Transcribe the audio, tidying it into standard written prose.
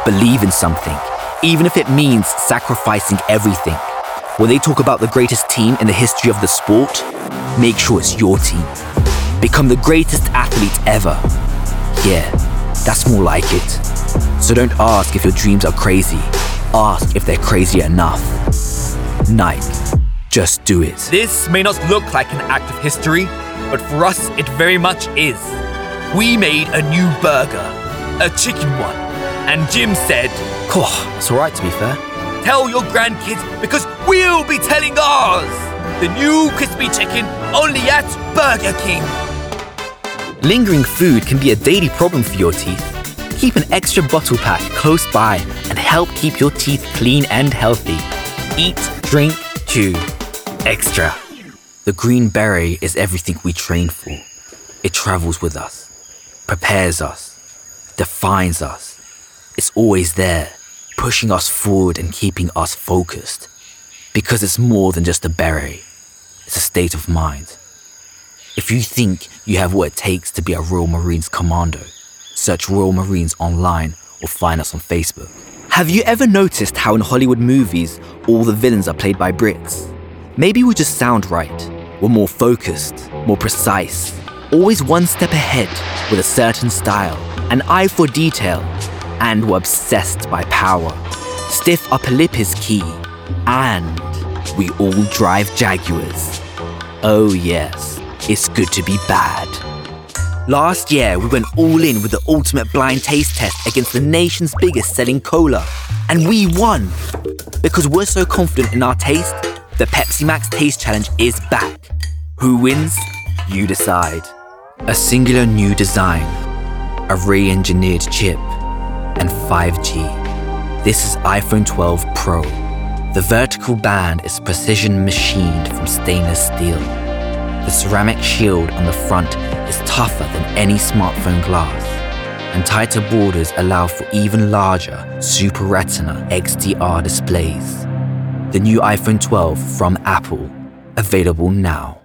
Believe in something, even if it means sacrificing everything. When they talk about the greatest team in the history of the sport, make sure it's your team. Become the greatest athlete ever. Yeah, that's more like it. So don't ask if your dreams are crazy. Ask if they're crazy enough. Nike, just do it. This may not look like an act of history, but for us it very much is. We made a new burger, a chicken one, and Jim said, It's alright to be fair. tell your grandkids because we'll be telling ours. The new crispy chicken only at Burger King. Lingering food can be a daily problem for your teeth. Keep an extra bottle pack close by and help keep your teeth clean and healthy. Eat, drink, chew. Extra. The green beret is everything we train for. It travels with us, prepares us, defines us. It's always there, pushing us forward and keeping us focused. Because it's more than just a beret. It's a state of mind. If you think you have what it takes to be a Royal Marines commando, search Royal Marines online or find us on Facebook. Have you ever noticed how in Hollywood movies all the villains are played by Brits? Maybe we just sound right. We're more focused, more precise, always one step ahead with a certain style, an eye for detail, and we're obsessed by power. Stiff upper lip is key, and we all drive Jaguars. Oh yes, it's good to be bad. Last year, we went all in with the ultimate blind taste test against the nation's biggest selling cola. And we won! Because we're so confident in our taste, the Pepsi Max Taste Challenge is back. Who wins? You decide. A singular new design, a re-engineered chip, and 5G. This is iPhone 12 Pro. The vertical band is precision machined from stainless steel. The ceramic shield on the front is tougher than any smartphone glass, and tighter borders allow for even larger Super Retina XDR displays. The new iPhone 12 from Apple, available now.